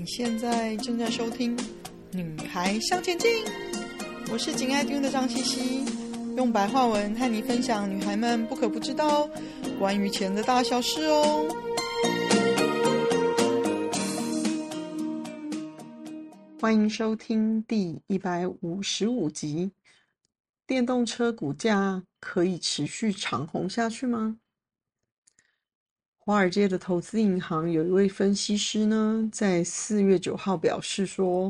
现在正在收听《女孩向前进》，我是紧爱听的张茜茜，用白话文和你分享女孩们不可不知道关于钱的大小事哦。欢迎收听第155集。电动车股价可以持续长红下去吗？华尔街的投资银行有一位分析师呢，在4月9号表示说，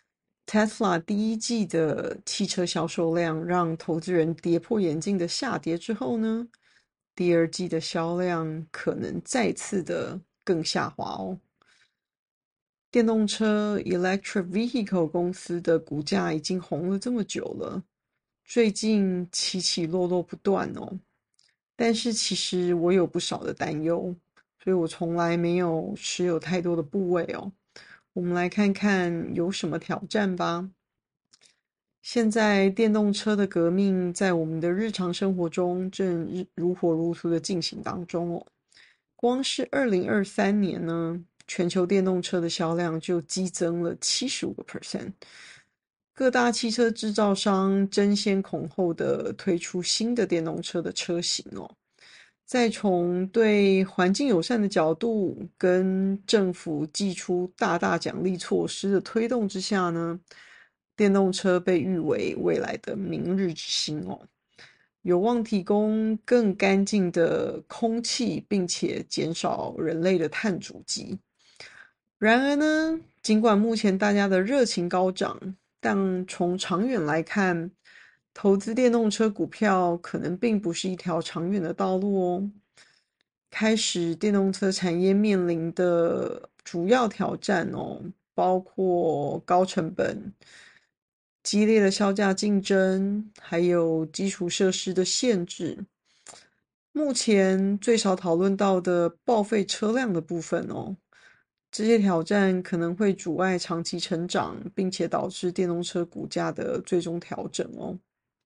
Tesla 第一季的汽车销售量让投资人跌破眼镜的下跌之后呢，第二季的销量可能再次的更下滑哦。电动车 Electric Vehicle 公司的股价已经红了这么久了，最近起起落落不断哦。但是其实我有不少的担忧，所以我从来没有持有太多的部位哦。我们来看看有什么挑战吧。现在电动车的革命在我们的日常生活中正如火如荼的进行当中哦。光是2023年呢，全球电动车的销量就激增了75%。各大汽车制造商争先恐后的推出新的电动车的车型哦。再从对环境友善的角度跟政府祭出大大奖励措施的推动之下呢，电动车被誉为未来的明日之星哦，有望提供更干净的空气，并且减少人类的碳足迹。然而呢，尽管目前大家的热情高涨，但从长远来看，投资电动车股票可能并不是一条长远的道路哦。开始电动车产业面临的主要挑战哦，包括高成本、激烈的销价竞争，还有基础设施的限制。目前最少讨论到的报废车辆的部分哦，这些挑战可能会阻碍长期成长，并且导致电动车股价的最终调整哦。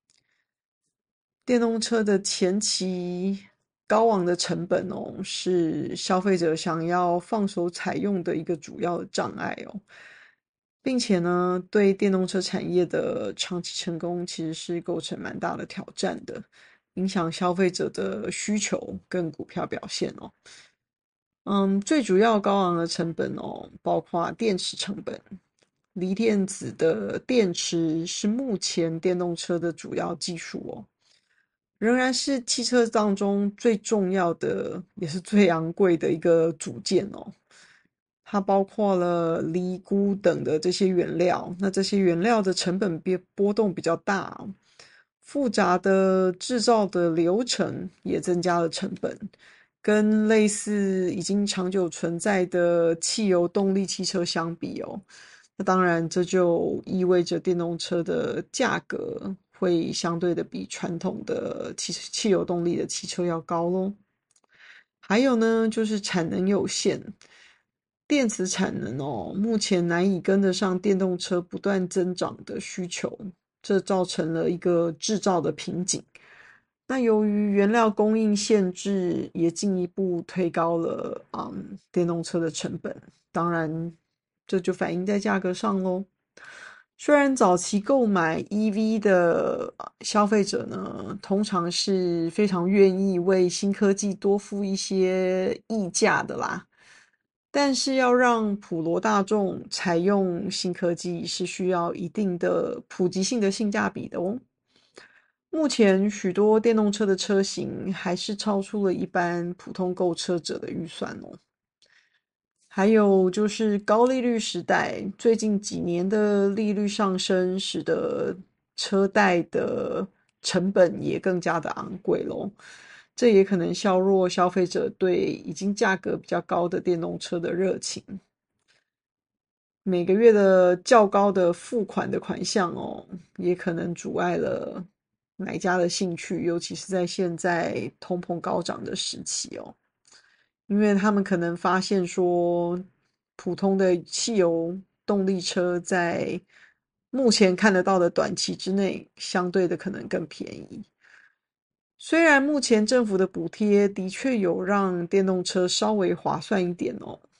电动车的前期高昂的成本哦，是消费者想要放手采用的一个主要的障碍哦，并且呢，对电动车产业的长期成功其实是构成蛮大的挑战的，影响消费者的需求跟股票表现哦。最主要高昂的成本哦，包括电池成本。锂电子的电池是目前电动车的主要技术哦，仍然是汽车当中最重要的，也是最昂贵的一个组件哦。它包括了锂、钴等的这些原料，那这些原料的成本波动比较大哦，复杂的制造的流程也增加了成本。跟类似已经长久存在的汽油动力汽车相比哦，那当然这就意味着电动车的价格会相对的比传统的汽油动力的汽车要高咯。还有呢，就是产能有限，电池产能哦，目前难以跟得上电动车不断增长的需求，这造成了一个制造的瓶颈。那由于原料供应限制，也进一步推高了电动车的成本，当然这就反映在价格上咯。虽然早期购买 EV 的消费者呢，通常是非常愿意为新科技多付一些溢价的啦，但是要让普罗大众采用新科技，是需要一定的普及性的性价比的哦。目前许多电动车的车型还是超出了一般普通购车者的预算哦。还有就是高利率时代，最近几年的利率上升，使得车贷的成本也更加的昂贵咯。这也可能削弱消费者对已经价格比较高的电动车的热情。每个月的较高的付款的款项哦，也可能阻碍了买家的兴趣，尤其是在现在通膨高涨的时期哦。因为他们可能发现说，普通的汽油动力车在目前看得到的短期之内，相对的可能更便宜。虽然目前政府的补贴的确有让电动车稍微划算一点哦，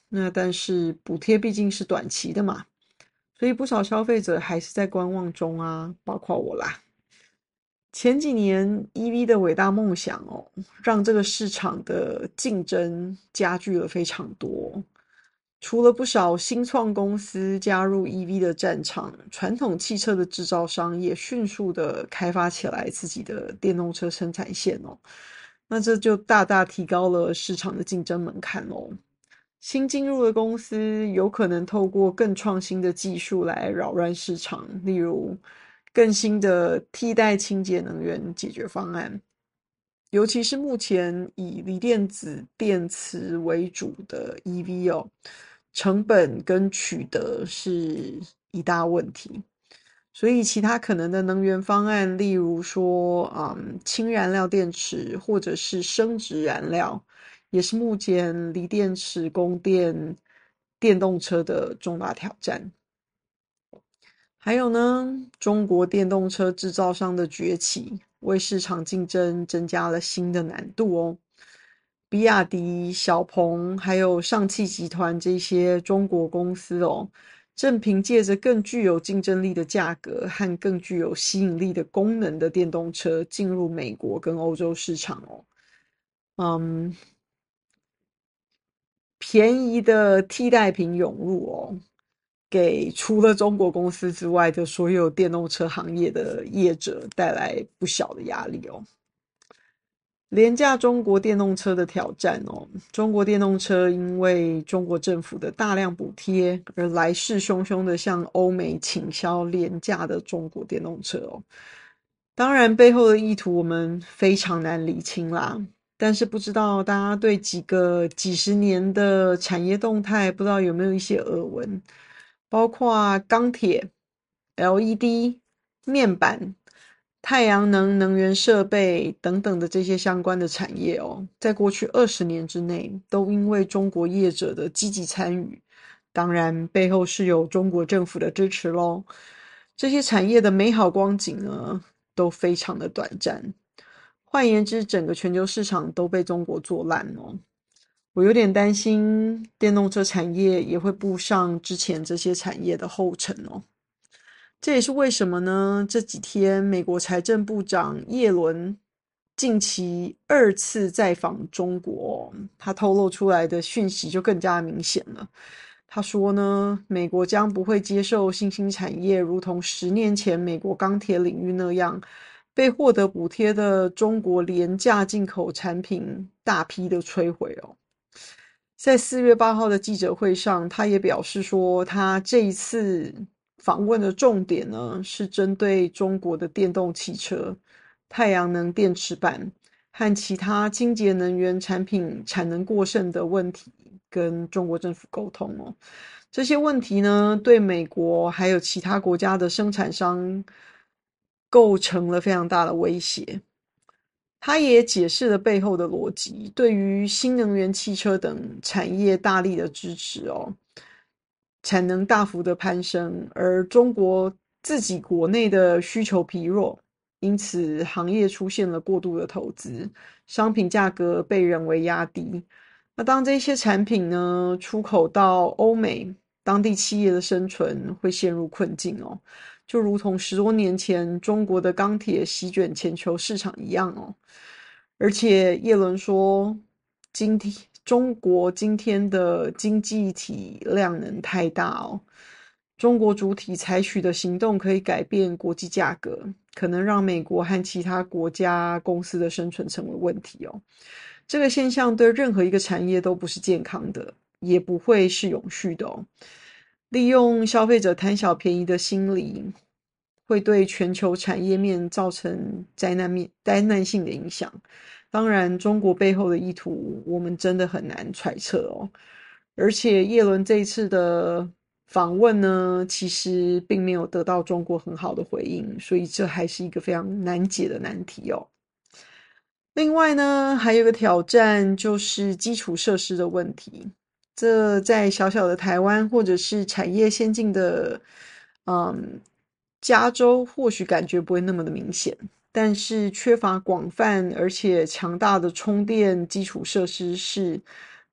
那但是补贴毕竟是短期的嘛，所以不少消费者还是在观望中啊，包括我啦。前几年 EV 的伟大梦想让这个市场的竞争加剧了非常多。除了不少新创公司加入 EV 的战场，传统汽车的制造商也迅速的开发起来自己的电动车生产线哦。那这就大大提高了市场的竞争门槛哦。新进入的公司有可能透过更创新的技术来扰乱市场，例如更新的替代清洁能源解决方案，尤其是目前以锂电子电池为主的 EV 成本跟取得是一大问题。所以其他可能的能源方案，例如说，氢燃料电池或者是生质燃料，也是目前锂电池供电电动车的重大挑战。还有呢，中国电动车制造商的崛起，为市场竞争增加了新的难度哦。比亚迪、小鹏还有上汽集团这些中国公司正凭借着更具有竞争力的价格和更具有吸引力的功能的电动车进入美国跟欧洲市场哦。嗯，便宜的替代品涌入给除了中国公司之外的所有电动车行业的业者带来不小的压力哦。廉价中国电动车的挑战中国电动车因为中国政府的大量补贴而来势汹汹的向欧美倾销廉价的中国电动车当然背后的意图我们非常难理清啦，但是不知道大家对几十年的产业动态不知道有没有一些耳闻，包括钢铁、LED、面板、太阳能能源设备等等的这些相关的产业在过去20年之内，都因为中国业者的积极参与，当然背后是有中国政府的支持咯。这些产业的美好光景呢，都非常的短暂。换言之，整个全球市场都被中国做烂哦。我有点担心电动车产业也会步上之前这些产业的后尘哦。这也是为什么呢？这几天美国财政部长耶伦近期2次在访中国他透露出来的讯息就更加明显了。他说呢，美国将不会接受新兴产业如同10年前美国钢铁领域那样被获得补贴的中国廉价进口产品大批的摧毁哦。在4月8号的记者会上，他也表示说，他这一次访问的重点呢，是针对中国的电动汽车、太阳能电池板和其他清洁能源产品产能过剩的问题，跟中国政府沟通哦。这些问题呢，对美国还有其他国家的生产商构成了非常大的威胁。他也解释了背后的逻辑，对于新能源汽车等产业大力的支持产能大幅的攀升，而中国自己国内的需求疲弱，因此行业出现了过度的投资，商品价格被人为压低。那当这些产品呢出口到欧美，当地企业的生存会陷入困境就如同10多年前中国的钢铁席卷全球市场一样而且耶伦说，中国今天的经济体量能太大中国主体采取的行动可以改变国际价格，可能让美国和其他国家公司的生存成为问题这个现象对任何一个产业都不是健康的，也不会是永续的利用消费者贪小便宜的心理，会对全球产业面造成灾难性的影响。当然，中国背后的意图，我们真的很难揣测而且，叶伦这一次的访问呢，其实并没有得到中国很好的回应，所以这还是一个非常难解的难题另外呢，还有一个挑战就是基础设施的问题。这在小小的台湾或者是产业先进的，加州或许感觉不会那么的明显，但是缺乏广泛而且强大的充电基础设施是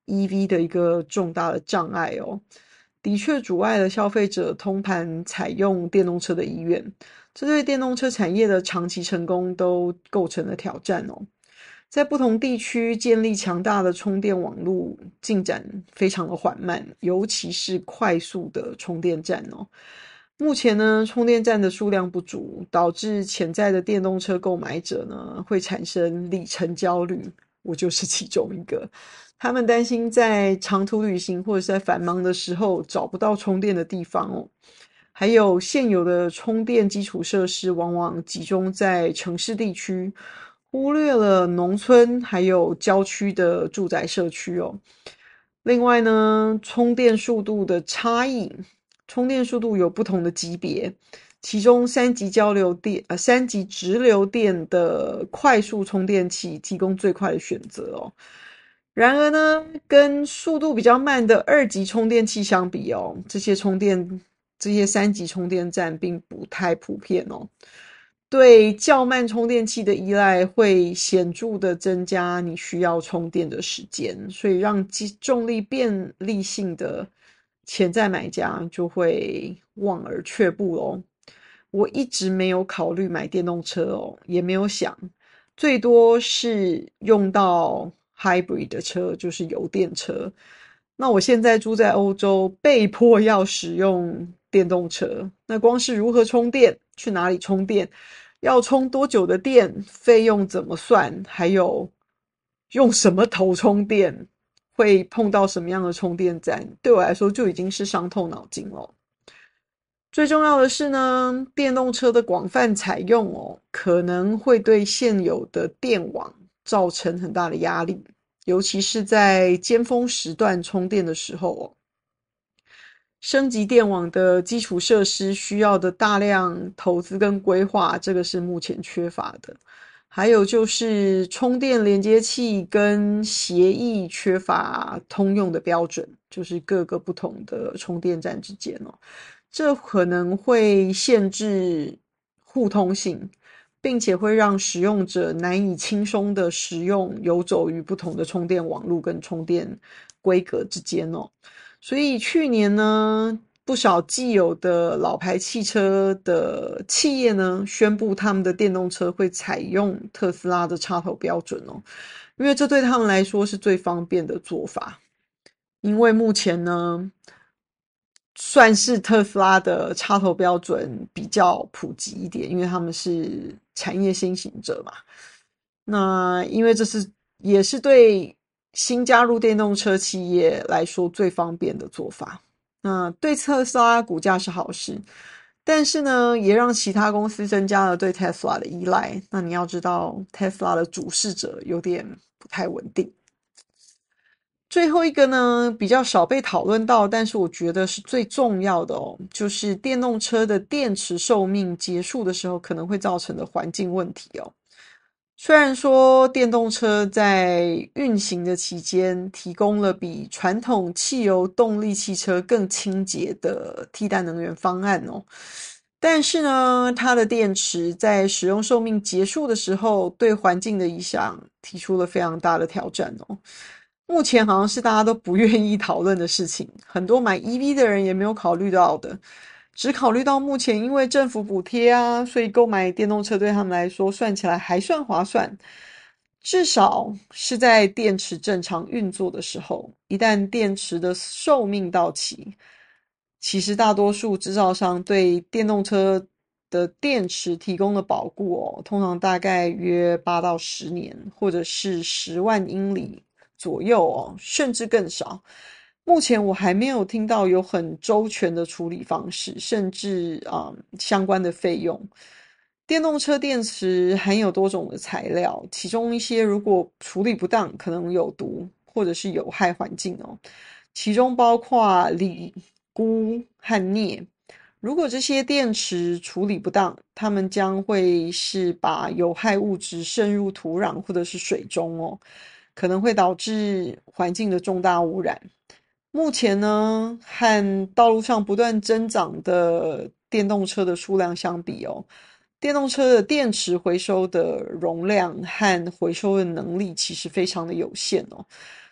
EV 的一个重大的障碍哦，的确阻碍了消费者通盘采用电动车的意愿，这对电动车产业的长期成功都构成了挑战哦。在不同地区建立强大的充电网络进展非常的缓慢，尤其是快速的充电站哦。目前呢，充电站的数量不足，导致潜在的电动车购买者呢会产生里程焦虑，我就是其中一个。他们担心在长途旅行或者是在繁忙的时候找不到充电的地方哦。还有现有的充电基础设施往往集中在城市地区，忽略了农村还有郊区的住宅社区哦。另外呢，充电速度的差异，充电速度有不同的级别，其中三级直流电的快速充电器提供最快的选择哦。然而呢，跟速度比较慢的二级充电器相比哦，这些三级充电站并不太普遍哦。对较慢充电器的依赖会显著的增加你需要充电的时间，所以让重力便利性的潜在买家就会望而却步咯。我一直没有考虑买电动车哦，也没有想，最多是用到 hybrid 的车，就是油电车。那我现在住在欧洲，被迫要使用电动车，那光是如何充电，去哪里充电，要充多久的电，费用怎么算，还有用什么头充电，会碰到什么样的充电站，对我来说就已经是伤透脑筋了。最重要的是呢，电动车的广泛采用哦，可能会对现有的电网造成很大的压力，尤其是在尖峰时段充电的时候哦。升级电网的基础设施需要的大量投资跟规划，这个是目前缺乏的。还有就是充电连接器跟协议缺乏通用的标准，就是各个不同的充电站之间哦。这可能会限制互通性，并且会让使用者难以轻松的使用游走于不同的充电网络跟充电规格之间哦。所以去年呢，不少既有的老牌汽车的企业呢，宣布他们的电动车会采用特斯拉的插头标准哦，因为这对他们来说是最方便的做法。因为目前呢，算是特斯拉的插头标准比较普及一点，因为他们是产业先行者嘛。那因为也是对新加入电动车企业来说最方便的做法。那对特斯拉股价是好事，但是呢，也让其他公司增加了对特斯拉的依赖。那你要知道，特斯拉的主事者有点不太稳定。最后一个呢，比较少被讨论到，但是我觉得是最重要的哦，就是电动车的电池寿命结束的时候可能会造成的环境问题哦。虽然说电动车在运行的期间提供了比传统汽油动力汽车更清洁的替代能源方案哦，但是呢，它的电池在使用寿命结束的时候，对环境的影响提出了非常大的挑战哦。目前好像是大家都不愿意讨论的事情，很多买 EV 的人也没有考虑到的，只考虑到目前因为政府补贴啊，所以购买电动车对他们来说算起来还算划算。至少是在电池正常运作的时候，一旦电池的寿命到期，其实大多数制造商对电动车的电池提供的保固哦，通常大概约8到10年，或者是10万英里左右哦，甚至更少。目前我还没有听到有很周全的处理方式，甚至相关的费用。电动车电池含有多种的材料，其中一些如果处理不当，可能有毒或者是有害环境哦。其中包括锂、钴和镍。如果这些电池处理不当，它们将会是把有害物质渗入土壤或者是水中哦，可能会导致环境的重大污染。目前呢，和道路上不断增长的电动车的数量相比哦，电动车的电池回收的容量和回收的能力其实非常的有限哦。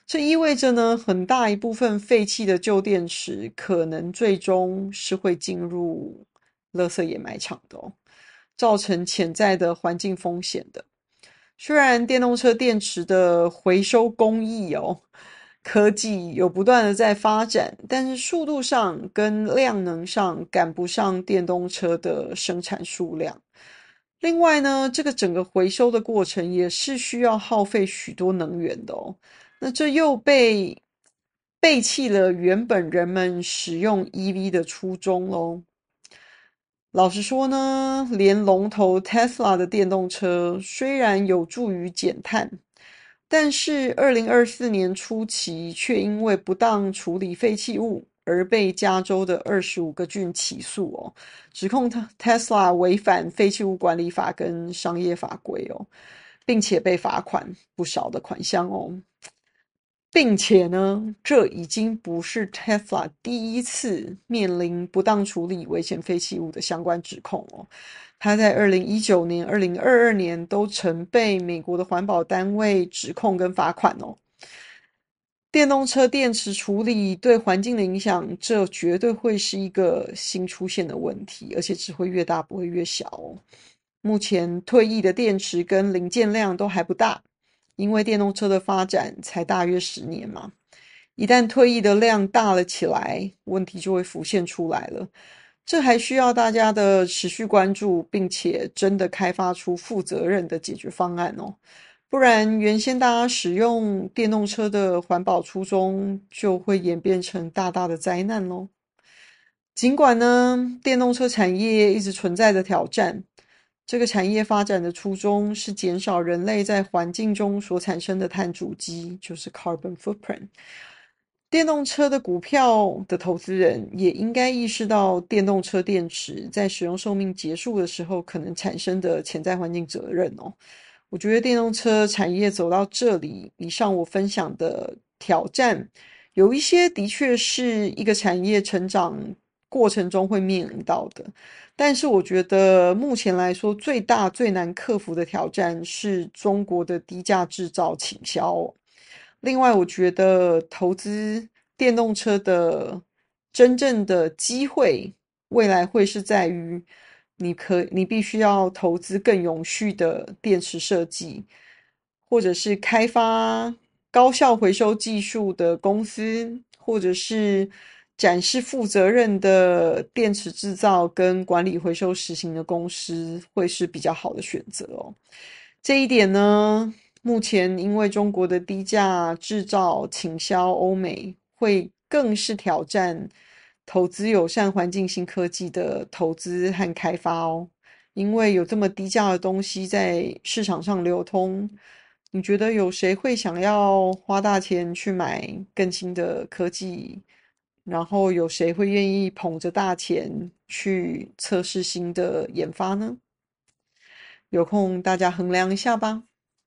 这意味着呢，很大一部分废弃的旧电池可能最终是会进入垃圾掩埋场的哦，造成潜在的环境风险的。虽然电动车电池的回收工艺科技有不断的在发展，但是速度上跟量能上赶不上电动车的生产数量。另外呢，这个整个回收的过程也是需要耗费许多能源的哦。那这又背弃了原本人们使用 EV 的初衷咯。老实说呢，连龙头 Tesla 的电动车虽然有助于减碳，但是2024年初期却因为不当处理废弃物而被加州的25个郡起诉哦，指控Tesla 违反废弃物管理法跟商业法规哦，并且被罚款不少的款项哦。并且呢，这已经不是 Tesla 第一次面临不当处理危险废弃物的相关指控哦。他在2019年、2022年都曾被美国的环保单位指控跟罚款哦。电动车电池处理对环境的影响，这绝对会是一个新出现的问题，而且只会越大不会越小哦。目前退役的电池跟零件量都还不大，因为电动车的发展才大约10年嘛。一旦退役的量大了起来，问题就会浮现出来了。这还需要大家的持续关注，并且真的开发出负责任的解决方案哦。不然，原先大家使用电动车的环保初衷就会演变成大大的灾难咯。尽管呢，电动车产业一直存在的挑战，这个产业发展的初衷是减少人类在环境中所产生的碳足迹，就是 carbon footprint。电动车的股票的投资人也应该意识到，电动车电池在使用寿命结束的时候可能产生的潜在环境责任哦。我觉得电动车产业走到这里，以上我分享的挑战，有一些的确是一个产业成长过程中会面临到的，但是我觉得目前来说，最大最难克服的挑战是中国的低价制造倾销哦。另外，我觉得投资电动车的真正的机会，未来会是在于你必须要投资更永续的电池设计，或者是开发高效回收技术的公司，或者是展示负责任的电池制造跟管理回收实行的公司，会是比较好的选择哦。这一点呢，目前因为中国的低价制造倾销欧美，会更是挑战投资友善环境新科技的投资和开发哦。因为有这么低价的东西在市场上流通，你觉得有谁会想要花大钱去买更新的科技？然后有谁会愿意捧着大钱去测试新的研发呢？有空大家衡量一下吧。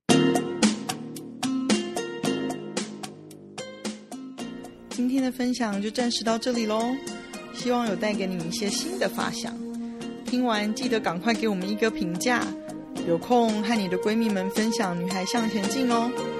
今天的分享就暂时到这里咯，希望有带给你一些新的发想。听完记得赶快给我们一个评价，有空和你的闺蜜们分享《女孩向前进》哦。